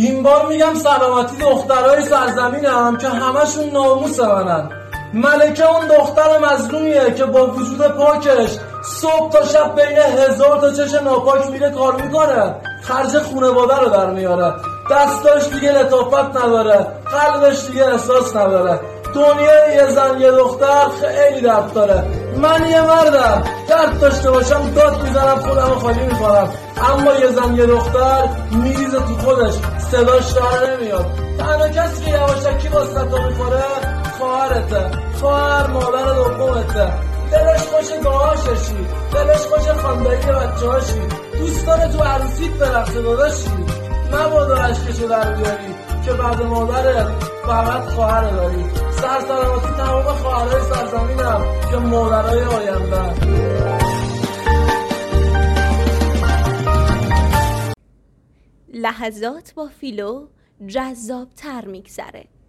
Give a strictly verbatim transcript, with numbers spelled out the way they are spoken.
این بار میگم سلامتی دخترای سرزمینم که همشون ناموس منن. ملکه اون دختر مظلومیه که با وجود پاکش صبح تا شب بین هزار تا چش ناپاک میره کار میکنه، خرج خونواده رو در میاره، دستاش دیگه لطافت نداره، قلبش دیگه احساس نداره. دنیای یه زن یه دختر خیلی درد داره. من یه مردم درد داشته باشم داد میزنم خودم خالی میکنم، اما یه زن یه دختر میریزه تو خودش، صداش در نمیاد. تنها کسی که یواشکی واسطه میخوره خواهرته، خواهر مادر دومته. دلش خوش گاهاششی، دلش خوش خاندایی بچه هاشی، دوستان تو عروسیت برقصه داداشی. نبادا عشقشو در بیاری که بعد مادرت فقط خواهر داری. سرسلامتی تمام خواهرهای سرزمینم که مادرهای آینده. لحظات با فیلو جذاب تر میگذره.